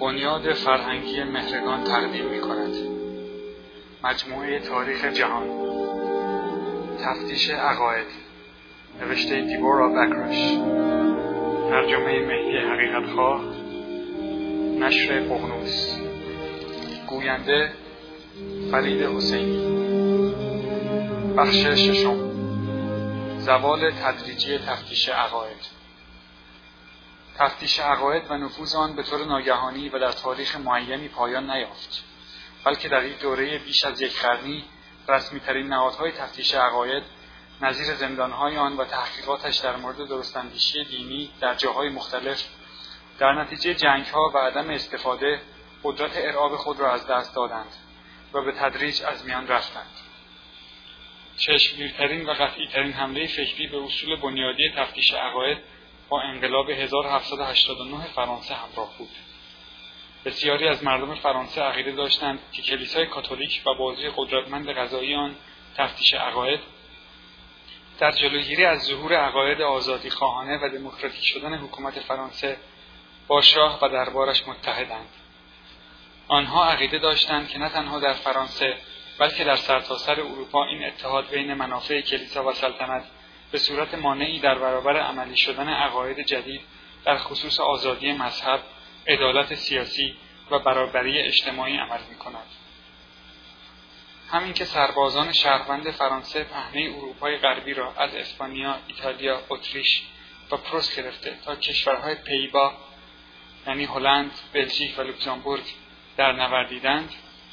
بنیاد فرهنگی مهرگان تقدیم می‌کند. مجموعه تاریخ جهان، تفتیش عقاید، نوشته دیبورا بکرش، ترجمه مهدی حقیقتخواه، نشر ققنوس، گوینده فرید حسینی. بخش ششم، زوال تدریجی تفتیش عقاید. تفتیش عقاید و نفوذ آن به طور ناگهانی و در تاریخ معینی پایان نیافت، بلکه در این دوره بیش از یک قرنی رسمی‌ترین نهادهای تفتیش عقاید نظیر زندانهای آن و تحقیقاتش در مورد درست‌اندیشی دینی در جاهای مختلف در نتیجه جنگ‌ها و عدم استفاده قدرت ارعاب خود را از دست دادند و به تدریج از میان رفتند. چشمگیرترین و قطعی‌ترین حمله فکری به اصول بنیادی تفتیش عقاید با انقلاب 1789 فرانسه همراه بود. بسیاری از مردم فرانسه عقیده داشتند که کلیسای کاتولیک و بازوی قدرتمند قضایی آن، تفتیش عقاید، در جلوگیری از ظهور عقاید آزادیخواهانه و دموکراتیک شدن حکومت فرانسه با شاه و دربارش متحدند. آنها عقیده داشتند که نه تنها در فرانسه بلکه در سرتاسر اروپا این اتحاد بین منافع کلیسا و سلطنت به صورت مانعی در برابر عملی شدن عقاید جدید در خصوص آزادی مذهب، عدالت سیاسی و برابری اجتماعی عمل می‌کند. همین که سربازان شهروند فرانسه پهنه اروپای غربی را از اسپانیا، ایتالیا، اتریش و پروس گرفته تا کشورهای پی‌با یعنی هلند، بلژیک و لوکزامبورگ در نوردیدند،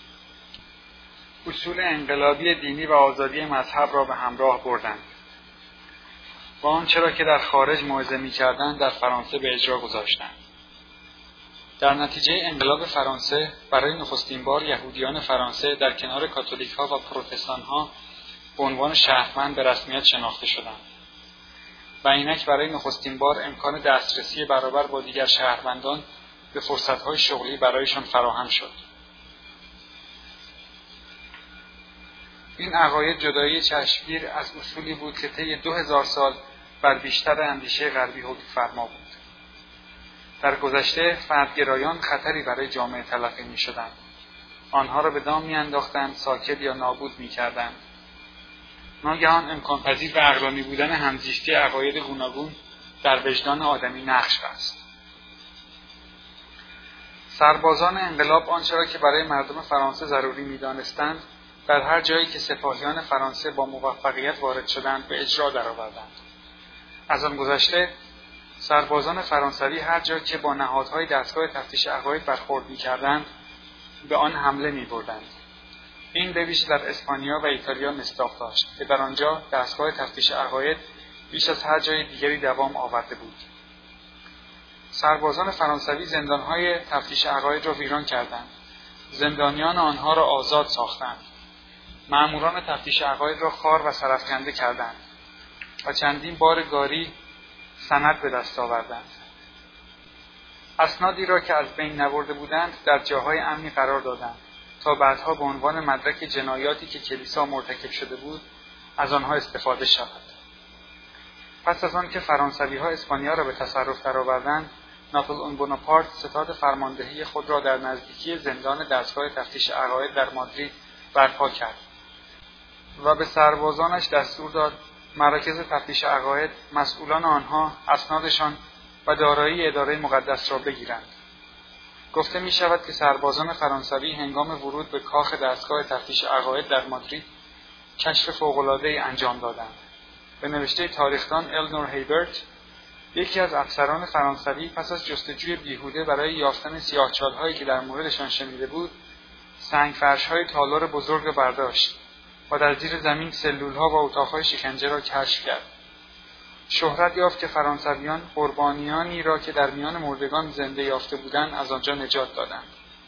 اصول انقلابی دینی و آزادی مذهب را به همراه بردند و آنچه را که در خارج موعظه می‌کردند در فرانسه به اجرا گذاشتند. در نتیجه انقلاب فرانسه برای نخستین بار یهودیان فرانسه در کنار کاتولیک‌ها و پروتستان‌ها به عنوان شهروند به رسمیت شناخته شدند و اینک برای نخستین بار امکان دسترسی برابر با دیگر شهروندان به فرصت‌های شغلی برایشان فراهم شد. این عقاید جدایی چشمگیر از اصولی بود که طی 2000 سال بر بیشتر اندیشه غربی حکم فرما بود. در گذشته فردگرایان خطری برای جامعه تلقی می شدند. آنها را به دام می انداختند، ساکت یا نابود می کردند. ناگهان امکان پذیر و عقلانی بودن همزیستی عقاید گوناگون در وجدان آدمی نقش بست. سربازان انقلاب آنچه را که برای مردم فرانسه ضروری می دانستند در هر جایی که سپاهیان فرانسه با موفقیت وارد شدند به اجرا درآوردند. از آن گذشته سربازان فرانسوی هر جا که با نهادهای دستگاه تفتیش عقاید برخورد می‌کردند به آن حمله می‌بردند. این به ویژه در اسپانیا و ایتالیا مصداق داشت که در آنجا دستگاه تفتیش عقاید بیش از هر جای دیگری دوام آورده بود. سربازان فرانسوی زندانهای تفتیش عقاید را ویران کردند. زندانیان آنها را آزاد ساختند. مأموران تفتیش عقاید را خوار و سرافکنده کردند و چندین بار گاری سند به دست آوردند. اسنادی را که از بین نبرده بودند در جاهای امنی قرار دادند تا بعدها به عنوان مدرک جنایاتی که کلیسا مرتکب شده بود از آنها استفاده شود. پس از آن که فرانسوی‌ها اسپانیا را به تصرف درآوردند، ناپلئون بوناپارت ستاد فرماندهی خود را در نزدیکی زندان دستگاه تفتیش عقاید در مادرید برپا کرد و به سربازانش دستور داد مراکز تفتیش عقاید مسئولان آنها اسنادشان و دارایی اداره مقدس را بگیرند. گفته می شود که سربازان فرانسوی هنگام ورود به کاخ دستگاه تفتیش عقاید در مادرید کشف فوق‌العاده‌ای انجام دادند. به نوشته تاریخدان النور هیبرت، یکی از افسران فرانسوی پس از جستجوی بیهوده برای یافتن سیاه‌چال‌هایی که در موردشان شنیده بود، سنگ‌فرش‌های تالار بزرگ را برداشت و در زیر زمین سلول‌ها و اتاق‌های شکنجه را کشف کرد. شهرت یافت که فرانسویان قربانیانی را که در میان مردگان زنده یافته بودند از آنجا نجات دادند.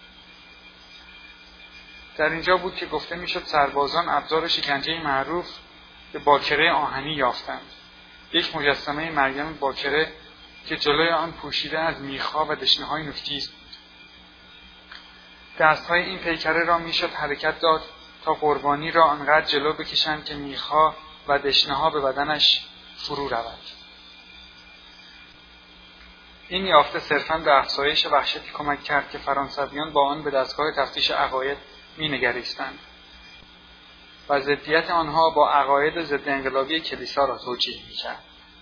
در اینجا بود که گفته میشد سربازان ابزار شکنجه معروف به باکره آهنی یافتند. یک مجسمه مریم باکره که جلوی آن پوشیده از میخ‌ها و دشنه‌های نوک‌تیز بود. دست‌های این پیکره را میشد حرکت داد تا قربانی را آنقدر جلو بکشند که میخ‌ها و دشنه‌ها به بدنش فرو رود. این یافته صرفاً به افزایش وحشتی کمک کرد که فرانسویان با آن به دستگاه تفتیش عقاید می‌نگریستند و ضدیت آنها با عقاید ضد انقلابی کلیسا را توجیه می‌کرد.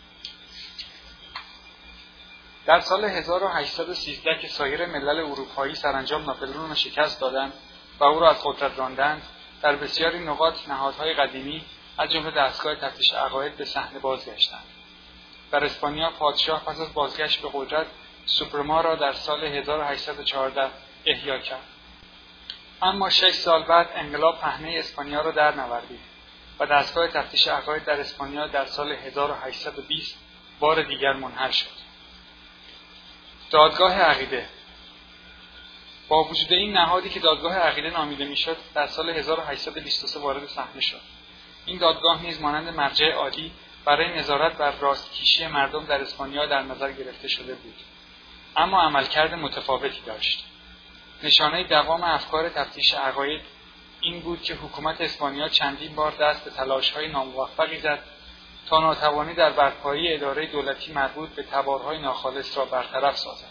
در سال 1813 که سایر ملل اروپایی سرانجام ناپلئون را شکست دادند و او را از قدرت راندند، در بسیاری نقاط نهادهای قدیمی از جمله دستگاه تفتیش عقاید به صحنه بازگشتند. در اسپانیا پادشاه پس از بازگشت به قدرت سوپرما را در سال 1814 احیا کرد. اما 6 سال بعد انقلاب پهنه اسپانیا را در نوردید و دستگاه تفتیش عقاید در اسپانیا در سال 1820 بار دیگر منحل شد. دادگاه عقیده. با وجود این نهادی که دادگاه عقیده نامیده میشد، در سال 1823 وارد صحنه شد. این دادگاه نیز مانند مرجع عالی برای نظارت بر راستکیشی مردم در اسپانیا در نظر گرفته شده بود، اما عملکرد متفاوتی داشت. نشانه دوام افکار تفتیش عقاید این بود که حکومت اسپانیا چندین بار دست به تلاش‌های ناموفقی زد تا ناتوانی در برپایی اداره دولتی مربوط به تبارهای ناخالص را برطرف سازد.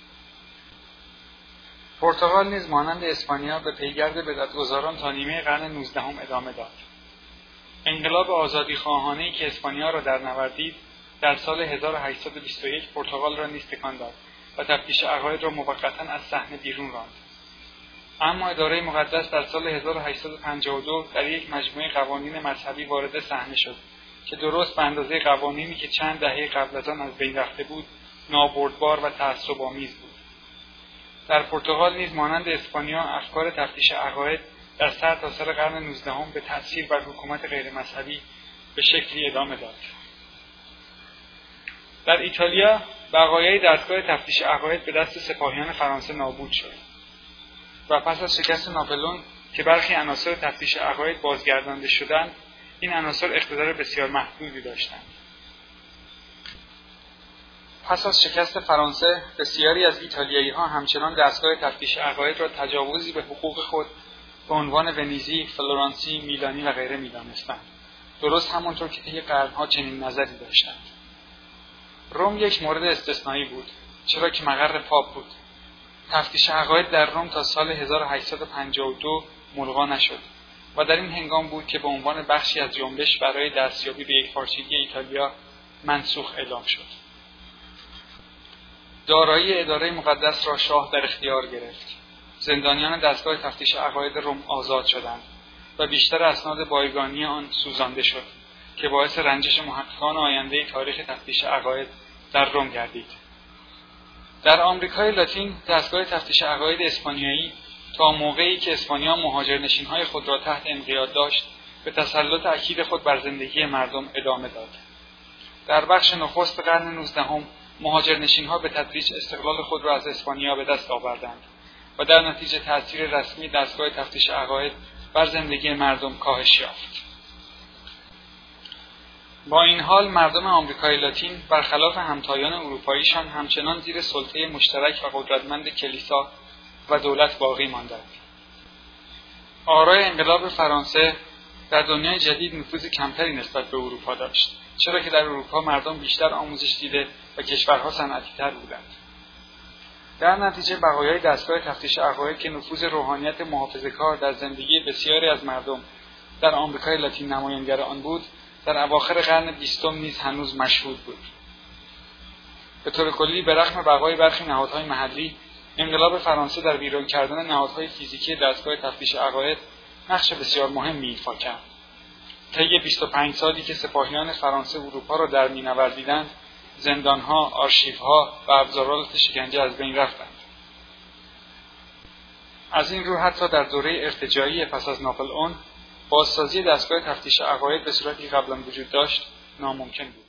پرتغال نیز مانند اسپانیا به پیگرد بدعت‌گذاران تا نیمه قرن 19 ادامه داد. انقلاب آزادیخواهانه‌ای که اسپانیا را در نوردید در سال 1821 پرتغال را نیز تکان داد و تفتیش عقاید را موقتا از صحنه بیرون راند. اما اداره مقدس در سال 1852 در یک مجموعه قوانین مذهبی وارد صحنه شد که درست به اندازه قوانینی که چند دهه قبل از آن از بین رفته بود نابردبار و تعصب‌آمیز بود. در پرتغال نیز مانند اسپانیا افکار تفتیش عقاید در سرتاسر قرن 19 به تأثیر بر حکومت غیر مذهبی به شکلی ادامه داد. در ایتالیا بقایای دستگاه تفتیش عقاید به دست سپاهیان فرانسه نابود شد و پس از شکست ناپلئون که برخی عناصر تفتیش عقاید بازگردانده شدند، این عناصر اقتدار بسیار محدودی داشتند. پس از شکست فرانسه بسیاری از ایتالیایی‌ها همچنان دستگاه تفتیش عقاید را تجاوزی به حقوق خود به عنوان ونیزی، فلورانسی، میلانی و غیره می‌دانستند. درست همانطور که طی قرن‌ها چنین نظری داشتند. روم یک مورد استثنایی بود، چرا که مقر پاپ بود. تفتیش عقاید در روم تا سال 1852 ملغا نشد و در این هنگام بود که به عنوان بخشی از جنبش برای دستیابی به یکپارچگی ایتالیا منسوخ اعلام شد. دارایی اداره مقدس را شاه در اختیار گرفت. زندانیان دستگاه تفتیش عقاید روم آزاد شدند و بیشتر اسناد بایگانی آن سوزانده شد که باعث رنجش محققان آینده تاریخ تفتیش عقاید در روم گردید. در آمریکای لاتین دستگاه تفتیش عقاید اسپانیایی تا موقعی که اسپانیا مهاجرنشین‌های خود را تحت انقیاد داشت به تسلط اکید خود بر زندگی مردم ادامه داد. در بخش نخست قرن 19 مهاجرنشین‌ها به تدریج استقلال خود را از اسپانیا به دست آوردند و در نتیجه تأثیر رسمی دستگاه تفتیش عقاید بر زندگی مردم کاهش یافت. با این حال مردم آمریکای لاتین برخلاف همتایان اروپاییشان همچنان زیر سلطه مشترک و قدرتمند کلیسا و دولت باقی ماندند. آرای انقلاب فرانسه در دنیای جدید نفوذ کمتری نسبت به اروپا داشت، چرا که در اروپا مردم بیشتر آموزش دیده و کشورها صنعتی‌تر بودند. در نتیجه بقایای دستگاه تفتیش عقاید که نفوذ روحانیت محافظه‌کار در زندگی بسیاری از مردم در آمریکای لاتین نمایانگر آن بود، در اواخر قرن 20 نیز هنوز مشهود بود. به طور کلی به رغم بقای برخی نهادهای محلی، انقلاب فرانسه در ویران کردن نهادهای فیزیکی دستگاه تفتیش عقاید نقش بسیار مهمی ایفا کرد. طی 25 سالی که سپاهیان فرانسه اروپا را در می‌نوردیدند، زندان‌ها، آرشیوها و ابزارات شکنجه از بین رفتند. از این رو حتی در دوره ارتجاعی پس از ناپلئون بازسازی دستگاه تفتیش عقاید به صورتی قبلا وجود داشت ناممکن بود.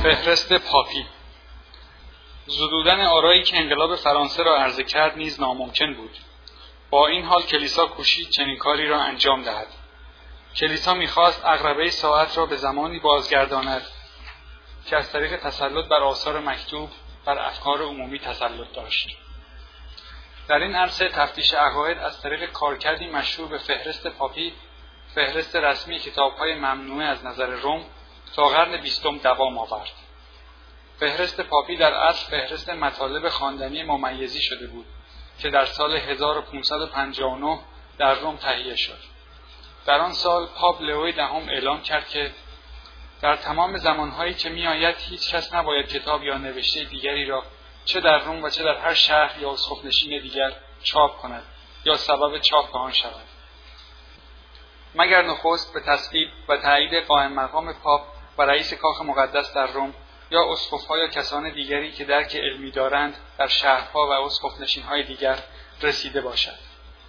فهرست پاپی. زدودن آرایی که انقلاب فرانسه را عرضه کرد نیز ناممکن بود. با این حال کلیسا کوشید چنین کاری را انجام دهد. کلیسا می‌خواست عقربه ساعت را به زمانی بازگرداند که از طریق تسلط بر آثار مکتوب بر افکار عمومی تسلط داشت. در این عرصه تفتیش عقاید از طریق کارکردی مشهور به فهرست پاپی، فهرست رسمی کتاب‌های ممنوعه از نظر روم، تا قرن 20 دوام آورد. فهرست پاپی در اصل فهرست مطالب خواندنی ممیزی شده بود که در سال 1559 در روم تهیه شد. در آن سال پاپ لئوی دهم اعلام کرد که در تمام زمانهایی که می‌آید هیچ کس نباید کتاب یا نوشته دیگری را چه در روم و چه در هر شهر یا اسقف‌نشین دیگر چاپ کند یا سبب چاپ آن شود، مگر نخست به تصویب و تایید قائم مقام پاپ و رئیس کاخ مقدس در روم یا اسقف‌ها یا کسان دیگری که درک علمی دارند در شهرها و اسقف‌نشین‌های دیگر رسیده باشد.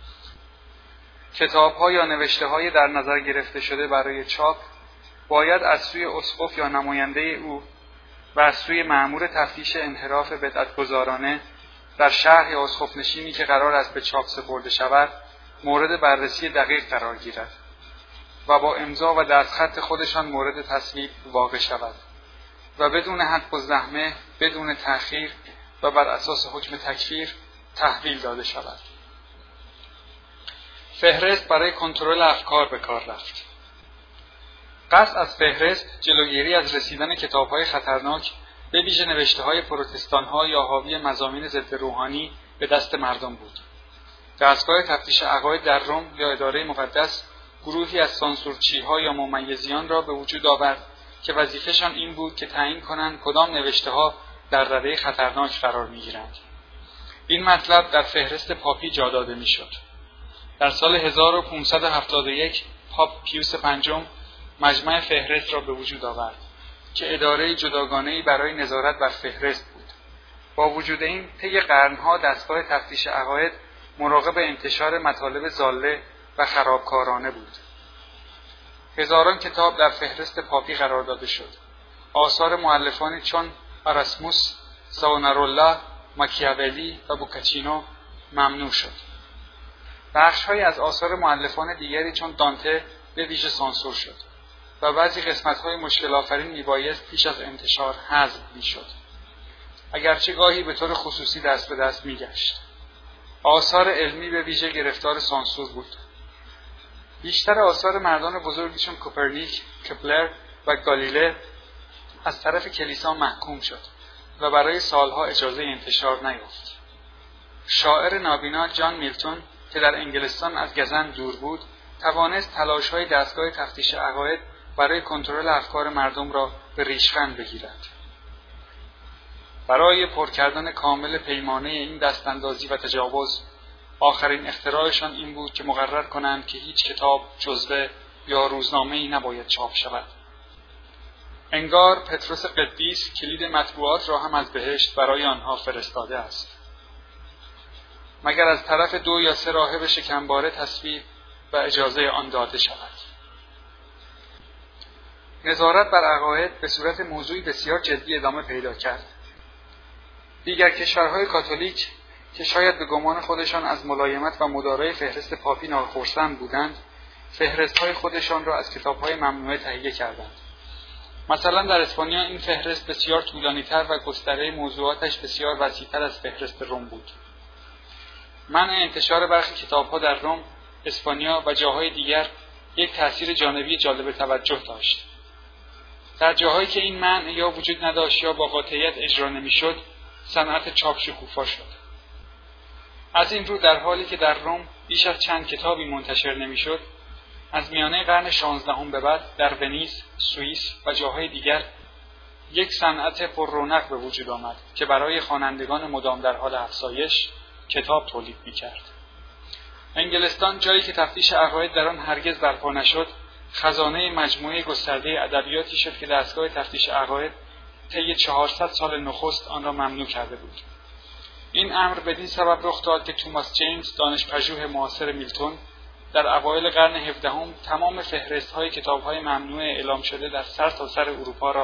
کتاب‌ها یا نوشته‌های در نظر گرفته شده برای چاپ باید از سوی اسقف یا نماینده او و از سوی مأمور تفتیش انحراف بدعت‌گذارانه در شهر یا اسقف‌نشینی که قرار است به چاپ سپرده شود مورد بررسی دقیق قرار گیرد و با امضا و دستخط خودشان مورد تصویب واقع شود و بدون حق و زحمه، بدون تأخیر و بر اساس حکم تکفیر تحویل داده شود. فهرست برای کنترل افکار به کار رفت. قصد از فهرست جلوگیری از رسیدن کتاب‌های خطرناک به ویژه نوشته‌های پروتستان‌ها یا حاوی مضامین ضد روحانی به دست مردم بود. دستگاه تفتیش عقاید در روم یا اداره مقدس گروهی از سانسورچی‌ها یا ممیزیان را به وجود آورد که وظیفه‌شان این بود که تعیین کنند کدام نوشته‌ها در رده خطرناک قرار می‌گیرند. این مطلب در فهرست پاپی جا داده می‌شد. در سال 1571 پاپ پیوس پنجم مجمع فهرست را به وجود آورد که اداره جداگانه‌ای برای نظارت بر فهرست بود. با وجود این طی قرن‌ها دستگاه تفتیش عقاید مراقب انتشار مطالب ضاله و خرابکارانه بود. هزاران کتاب در فهرست پاپی قرار داده شد. آثار مؤلفانی چون اراسموس، ساونارولا، ماکیاولی و بوکاچینو ممنوع شد. بخش‌هایی از آثار مؤلفان دیگری چون دانته به ویژه سانسور شد و بعضی قسمت‌های مشکل آفرین میبایست پیش از انتشار حذف میشد، اگرچه گاهی به طور خصوصی دست به دست میگشت. آثار علمی به ویژه گرفتار سانسور بود. بیشتر آثار مردان بزرگی چون کوپرنیک، کپلر و گالیله از طرف کلیسا محکوم شد و برای سالها اجازه انتشار نیافت. شاعر نابینا جان میلتون که در انگلستان از گزند دور بود، توانست تلاش‌های دستگاه تفتیش عقاید برای کنترل افکار مردم را به ریشخند بگیرد. برای پر کردن کامل پیمانه این دستاندازی و تجاوز، آخرین اختراعشان این بود که مقرر کنند که هیچ کتاب، جزوه یا روزنامه‌ای نباید چاپ شود. انگار پتروس قدیس کلید مطبوعات را هم از بهشت برای آنها فرستاده است، مگر از طرف 2 یا 3 راهب شکمباره تصویب و اجازه آن داده شود. نظارت بر عقاید به صورت موضوعی بسیار جدی ادامه پیدا کرد. دیگر کشورهای کاتولیک که شاید به گمان خودشان از ملایمت و مدارای فهرست پاپی ناخرسند بودند، فهرست‌های خودشان را از کتاب‌های ممنوعه تهیه کردند. مثلا در اسپانیا این فهرست بسیار طولانی‌تر و گستره موضوعاتش بسیار وسیع‌تر از فهرست روم بود. منع انتشار برخی کتاب‌ها در روم، اسپانیا و جاهای دیگر یک تأثیر جانبی جالب توجه داشت. در جاهایی که این منع یا وجود نداشت یا با قاطعیت اجرا نمی‌شد، صنعت چاپ شکوفا شد. از این رو در حالی که در روم بیش از چند کتابی منتشر نمی‌شد، از میانه قرن 16 به بعد در ونیز، سوئیس و جاهای دیگر یک صنعت پر رونق به وجود آمد که برای خوانندگان مدام در حال افزایش کتاب تولید می‌کرد. انگلستان، جایی که تفتیش عقاید در آن هرگز برپا نشد، خزانه مجموعه گسترده ادبیاتی شد که دستگاه تفتیش عقاید طی 400 سال نخست آن را ممنوع کرده بود. این امر بدین سبب رخ داد که توماس جیمز، دانشپژوه معاصر میلتون، در اوایل قرن 17 تمام فهرست‌های کتاب‌های ممنوع اعلام شده در سرتاسر اروپا را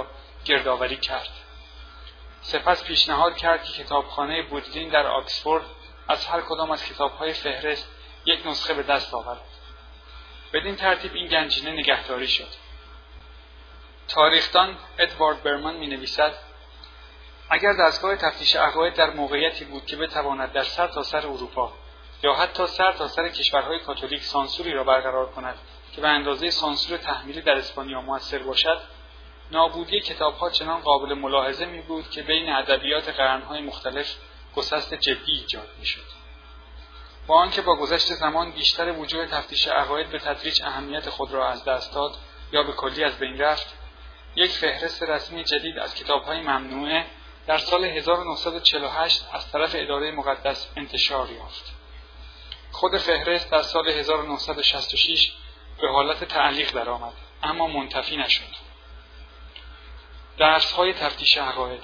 گردآوری کرد. سپس پیشنهاد کرد که کتابخانه بودلین در آکسفورد از هر کدام از کتاب‌های فهرست یک نسخه به دست آورد. بدین ترتیب این گنجینه نگهداری شد. تاریخدان ادوارد برمن می‌نویسد: اگر دستگاه تفتیش عقاید در موقعیتی بود که بتواند در سرتاسر اروپا یا حتی سرتاسر کشورهای کاتولیک سانسوری را برقرار کند که به اندازه سانسور تحمیلی در اسپانیا موثر باشد، نابودی کتاب‌ها چنان قابل ملاحظه می‌بود که بین ادبیات قرن‌های مختلف گسست جدی ایجاد می‌شد. با آنکه با گذشت زمان بیشتر وجوه تفتیش عقاید به تدریج اهمیت خود را از دست داد یا به کلی از بین رفت، یک فهرست رسمی جدید از کتاب‌های ممنوعه در سال 1948 از طرف اداره مقدس انتشار یافت. خود فهرست در سال 1966 به حالت تعلیق درآمد، اما منتفی نشد. درس‌های تفتیش عقاید.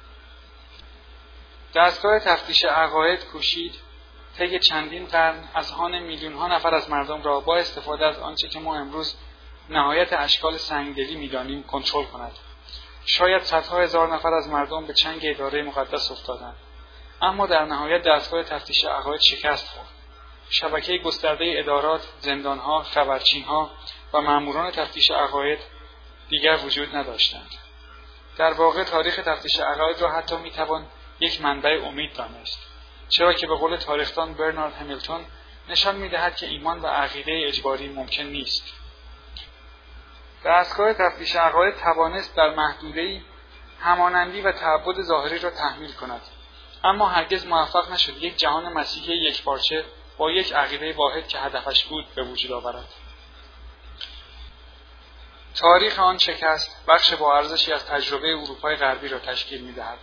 دستگاه تفتیش عقاید کوشید طی چندین قرن اذهان میلیون‌ها نفر از مردم را با استفاده از آنچه که ما امروز نهایت اشکال سنگدلی می‌دانیم کنترل کند. شاید صدها هزار نفر از مردم به چنگ اداره مقدس افتادند، اما در نهایت دستگاه تفتیش عقاید شکست خورد. شبکه گسترده ادارات، زندان‌ها، خبرچین‌ها و ماموران تفتیش عقاید دیگر وجود نداشتند. در واقع تاریخ تفتیش عقاید را حتی می‌توان یک منبع امید دانست، چرا که به قول تاریخدان برنارد همیلتون نشان می‌دهد که ایمان و عقیده اجباری ممکن نیست. دستگاه تفتیش عقاید توانست در محدوده‌ای همانندی و تعبد ظاهری را تحمیل کند، اما هرگز موفق نشد یک جهان مسیحی یکپارچه با یک عقیده واحد که هدفش بود به وجود آورد. تاریخ آن شکست بخش با ارزشی از تجربه اروپای غربی را تشکیل می‌دهد.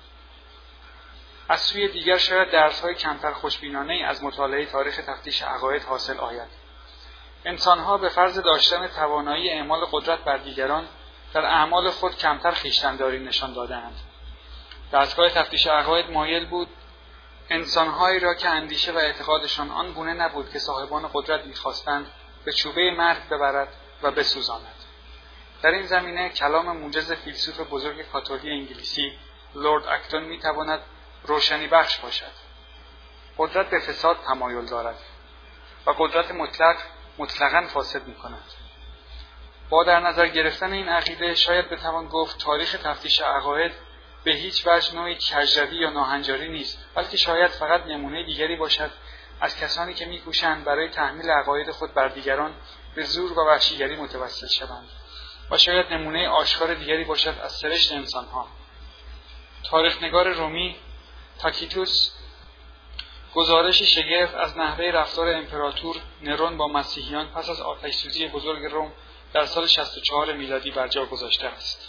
از سوی دیگر شاید درس‌های کمتر خوشبینانه‌ای از مطالعه تاریخ تفتیش عقاید حاصل آید. انسان‌ها به فرض داشتن توانایی اعمال قدرت بر دیگران در اعمال خود کمتر خویشتن‌داری نشان داده‌اند. دستگاه تفتیش عقاید مایل بود انسان‌هایی را که اندیشه و اعتقادشان آن گونه نبود که صاحبان قدرت می‌خواستند به چوبه مرگ ببرد و بسوزاند. در این زمینه کلام موجز فیلسوف بزرگ کاتولیک انگلیسی لرد اکتون می‌تواند روشنی بخش باشد. قدرت به فساد تمایل دارد و قدرت مطلقاً فاسد می‌کند. با در نظر گرفتن این عقیده شاید بتوان گفت تاریخ تفتیش عقاید به هیچ وجه نوعی کژروی یا ناهنجاری نیست، بلکه شاید فقط نمونه دیگری باشد از کسانی که می‌کوشند برای تحمیل عقاید خود بر دیگران به زور و وحشیگری متوسل شوند، و شاید نمونه آشکار دیگری باشد از سرشت انسان‌ها. تاریخ‌نگار رومی تاکیتوس گزارشی شگرف از نحوه رفتار امپراتور نرون با مسیحیان پس از آتش‌سوزی بزرگ روم در سال 64 میلادی بر جا گذاشته است.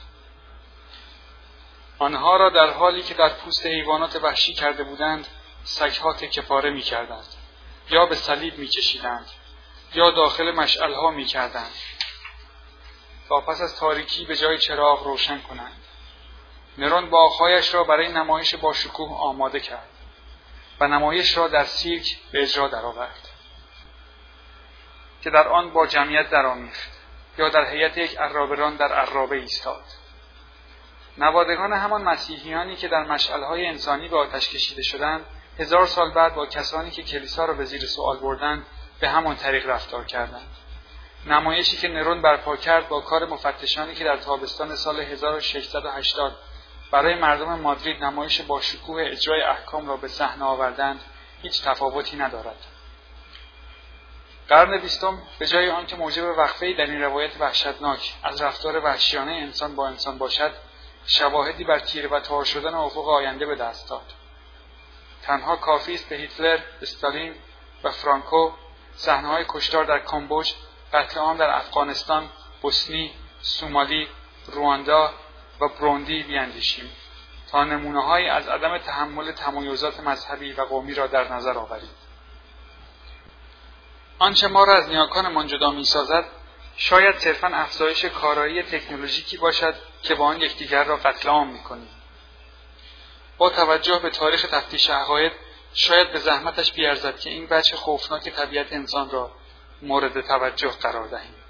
آنها را در حالی که در پوست حیوانات وحشی کرده بودند، سگ‌ها تکه‌پاره می‌کردند، یا به صلیب می‌کشیدند، یا داخل مشعل‌ها می‌کردند، تا پس از تاریکی به جای چراغ روشن کنند. نرون باغ‌هایش را برای نمایش با شکوه آماده کرد و نمایش را در سیرک به اجرا درآورد که در آن با جمعیت درآمیخت یا در هیئت یک عرابه‌ران در عرابه ایستاد. نوادگان همان مسیحیانی که در مشعل‌های انسانی به آتش کشیده شدند، 1000 سال بعد با کسانی که کلیسا را به زیر سوال بردند به همان طریق رفتار کردند. نمایشی که نرون برپا کرد با کار مفتشانی که در تابستان سال 1680 برای مردم مادرید نمایش با شکوه اجرای احکام را به صحنه آوردند هیچ تفاوتی ندارد. قرن 20 به جای آنکه موجب وقفه‌ای در این روایت وحشتناک از رفتار وحشیانه انسان با انسان باشد، شواهدی بر تیره و تار شدن افق آینده به دست داد. تنها کافی است به هیتلر، استالین و فرانکو، صحنه‌های کشتار در کامبوج، قتل عام در افغانستان، بوسنی، سومالی، رواندا و بروندی بیاندیشیم تا نمونه‌هایی از عدم تحمل تمایزات مذهبی و قومی را در نظر آوریم. آنچه ما را از نیاکانمان جدا می‌سازد شاید صرفاً افزایش کارایی تکنولوژیکی باشد که با آن یکدیگر را قتل عام می‌کنیم. با توجه به تاریخ تفتیش عقاید شاید به زحمتش بیارزد که این وجه خوفناک طبیعت انسان را مورد توجه قرار دهیم.